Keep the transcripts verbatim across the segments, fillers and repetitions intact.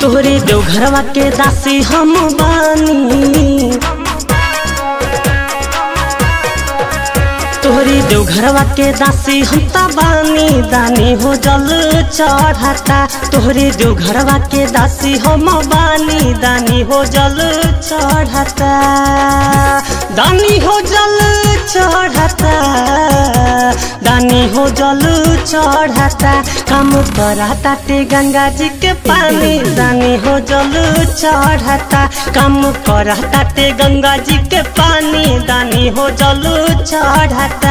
तोहरे देवघरवा के दासी हम बानी, तोहरे देवघरवा के दासी हम ता बानी, दानी हो जल चढ़ाता। तोहरे देवघरवा के दासी हम बानी, दानी हो जल चढ़ाता, दानी हो जल चढ़ाता, दानी हो जल चढ़ाता। काम कराता ते गंगा जी के पानी, दानी हो जल चढ़ाता। काम कराता ते गंगा जी के पानी, दानी हो जल चढ़ाता।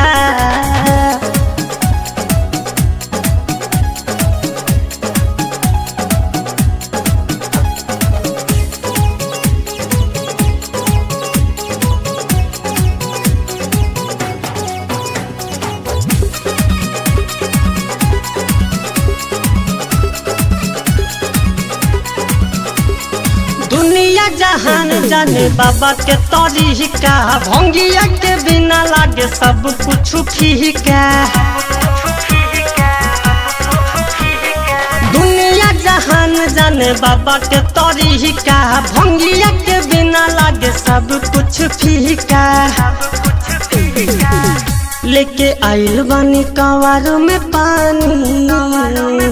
दुनिया जहान जाने बाबा के तरीका, भंगिया के बिना लागे सब कुछ फीका। दुनिया जहान जाने बाबा के तरीका, भंगिया के बिना लागे सब कुछ फीका। लेके आइल बानी कंवार में पानी,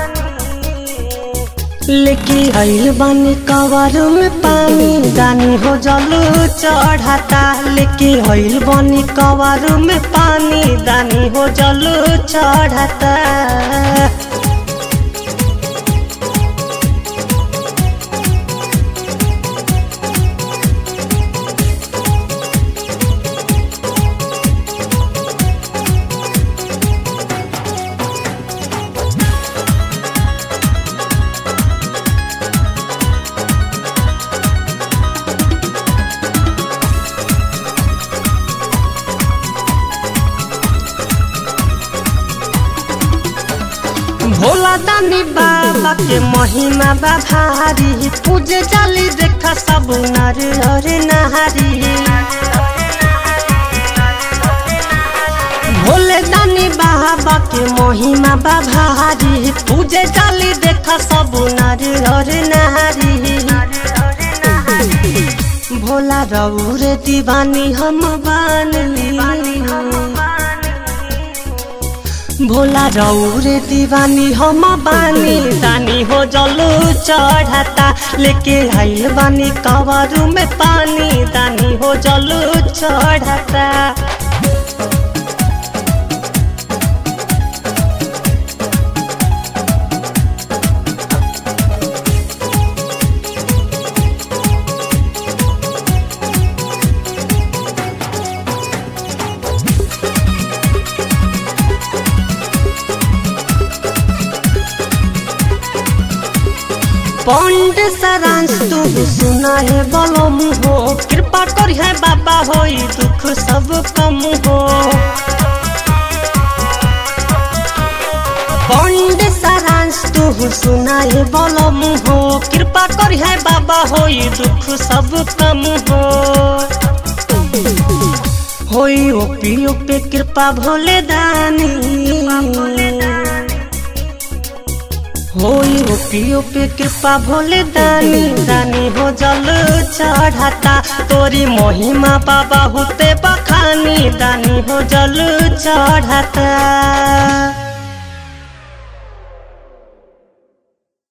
लेके आइल बानी कंवार में पानी, दानी हो जल चढ़ाता। लेके आइल बानी कंवार में पानी, दानी हो जल चढ़ाता। भोला दानी बाबा के महिमा बा भारी, पूजे जाली देखा सब नर और नारी। भोले दानी बाबा के महिमा बा भारी, पूजे जाली देखा सब नर और नारी। भोला रउरे दीवानी हम बानी, भोला रउरे दीवानी हम बानी, दानी हो जल चढ़ाता। लेके आइल बानी कंवार में पानी, दानी हो जल चढ़ाता। पंड सारांश तू सुना है बलम हो, कृपा कर है बाबा होई दुख सब कम हो। पंड सारांश तू सुना है बलम हो, कृपा कर है बाबा होई दुख सब कम हो। होई ओपी ओपे कृपा भोले दानी, होई ओपियो पे कृपा भोले दानी, दानी हो जल चढ़ाता। तोरी महिमा बाबा होते बखानी, दानी हो जल चढ़ाता।